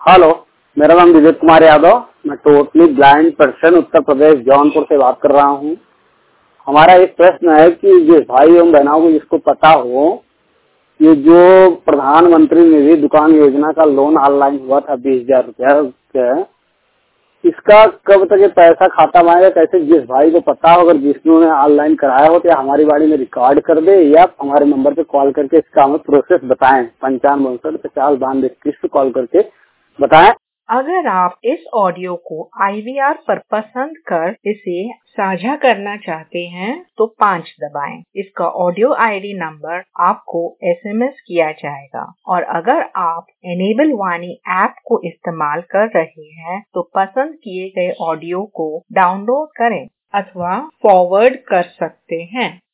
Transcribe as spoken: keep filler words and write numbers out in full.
Hello, मेरा नाम विजय कुमार यादव। मैं totally blind person Uttar Pradesh Jaunpur से बात कर रहा हूँ। हमारा एक प्रश्न है कि जिस भाई एवं बहनों को जिसको पता हो, ये जो प्रधानमंत्री निधि दुकान योजना का लोन ऑनलाइन हुआ था बीस हजार रुपया, इसका कब तक ये पैसा खाता में आएगा? कैसे जिस भाई को पता हो, अगर जिसने ऑनलाइन कराया हो तो या हमारी बाड़ी में रिकॉर्ड कर दे या हमारे नंबर पे कॉल करके इसका हमें प्रोसेस बताएं। पंचानवे उनसठ पचास बानवे इक्कीस पे कॉल करके बताएं। अगर आप इस ऑडियो को आई वी आर पर पसंद कर इसे साझा करना चाहते हैं तो पाँच दबाएं। इसका ऑडियो आई डी नंबर आपको एस एम एस किया जाएगा। और अगर आप एनेबल वाणी ऐप को इस्तेमाल कर रहे हैं तो पसंद किए गए ऑडियो को डाउनलोड करें अथवा फॉरवर्ड कर सकते हैं।